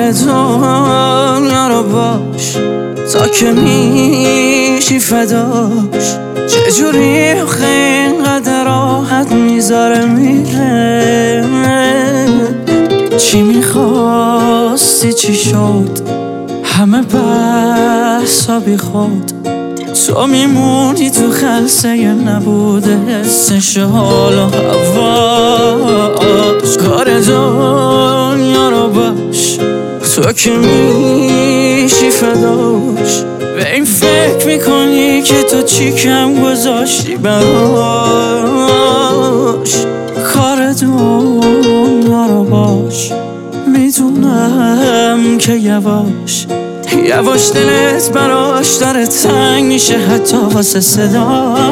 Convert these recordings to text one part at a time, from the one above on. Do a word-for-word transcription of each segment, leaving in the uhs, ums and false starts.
دنیا رو باش تا که میشی فداش. چجوری آخه اینقدر راحت میذاره میره؟ چی میخواستی چی شد؟ همه بحثا بی خود. تو میمونی تو خلسه نبوده حسش حال و هواش. کار دنیا رو باش تو که میشی فداش. به این فکر میکنی که تو چی کم گذاشتی براش. کار دنیا رو باش میدونم که یواش یواش دلت براش داره تنگ میشه حتی واسه صداش.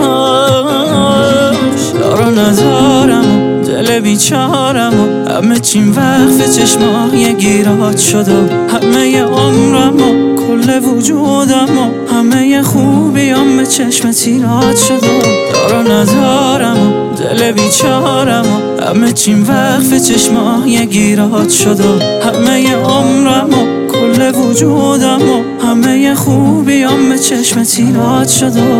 دارو ندارم دل بیچارم و همه چیم وقف چشمای گیرات شد و همه عمرم و کل وجودم و همه خوبیام به چشم تیرات شد و دارو ندارم دل بیچارم و همه چیم وقف چشمای گیرات شد و همه عمرم و کل وجودم و همه خوبیام به چشم تیرات شد و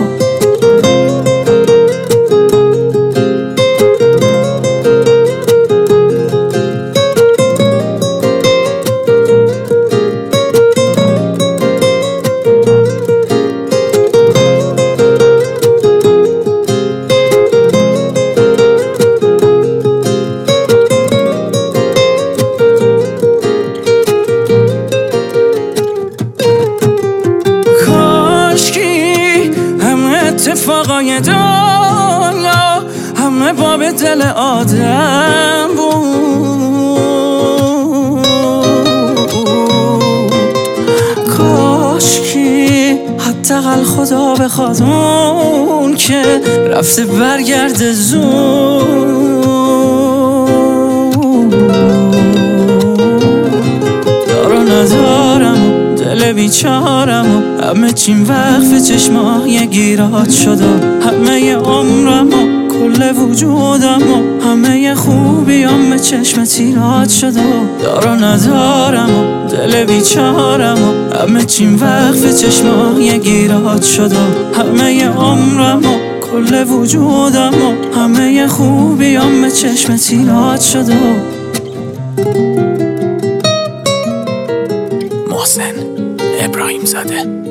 اتفاقای دنیا همه باب دل آدم بود. کاشکی حداقل خدا بخواد اون که رفته برگرده زود. دارو ندارم دل بیچارم و همه چیم وقف چشمای گیرات شد و همه عمرم و کل وجودم و همه خوبیام به چشم تیرات شد و دارو ندارم و دل بیچارم و همه چیم وقف چشمای گیرات شد و همه عمرم و کل وجودم و همه خوبیام به چشم تیرات شد و محسن ابراهیم زاده.